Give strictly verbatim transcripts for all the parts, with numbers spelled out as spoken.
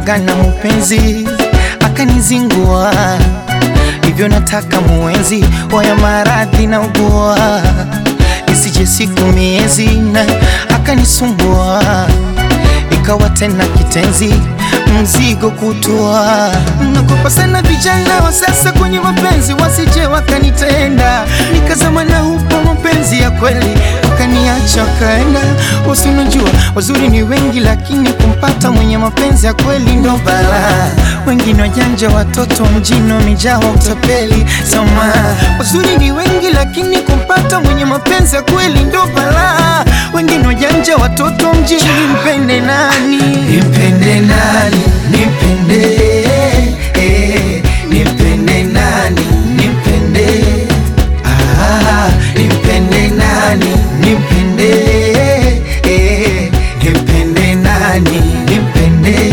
nilikuagana mpenzi, akanizingua hivyo nataka muenzi, waya maradhi na ugua isije siku miezi, na akanisumbua ikawa tena kitenzi, mzigo kutua. Nakopa sana vijana wa sasa kwenye mapenzi, wasije wakanitenda nikazama na hupo mapenzi ya kweli, wakaniacha kaenda. Usinajua wazuri ni wengi, lakini kumpata mwenye mapenzi ya kweli ndo bala. Wengine wajanja, watoto mjini wamejaa utapeli. Soma, wazuri ni wengi, lakini kumpata mwenye mapenzi ya kweli ndo bala. Wengine wajanja, watoto mjini. Nimpende nani? Nimpende nani? Nimpende eh, nimpende nani? Nimpende ah, nimpende nani? Nimpende eh, nimpende nani? Nimpende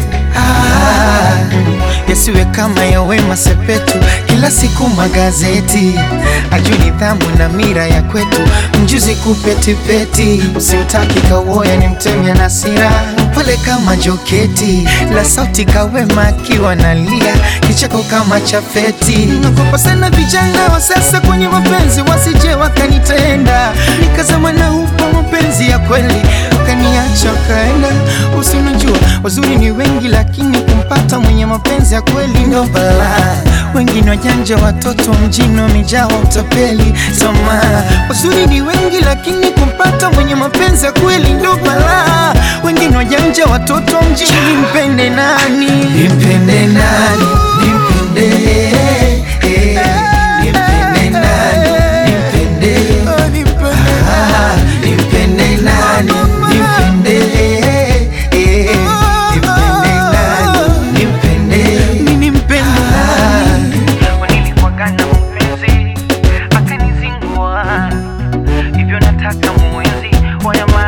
ah, yasiwe kama ya Wema Sepetu, kila siku magazeti, ajui nidhamu na mira ya kwetu, mjuzi kupetipeti. Usimtaki kawoya ni mtemya na sira, pale kama joketi la sauti kawema akiwa nalia, kicheko kama chafeti. Nakopa sana vijana wa sasa kwenye mapenzi, wasije wakanitenda nikazama na hupo mapenzi ya kweli, wakaniacha kaenda. Usinajua wazuri ni wengi, lakini kumpata mwenye mapenzi ya kweli ndo bala. Wengine wajanja, watoto mjini wamejaa utapeli. Soma, wazuri ni wengi, lakini kumpata mwenye mapenzi ya kweli ndo bala. Wengine wajanja, watoto mjini. Nimpende nani? Nimpende nani? Nimpende eh, nimpende nani? Nimpende ah, nimpende nani? Nimpende eh, nimpende nani? Nimpende nimpende nani? Nilikuagana mpenzi, akanizingua hivyo nataka muenzi, waya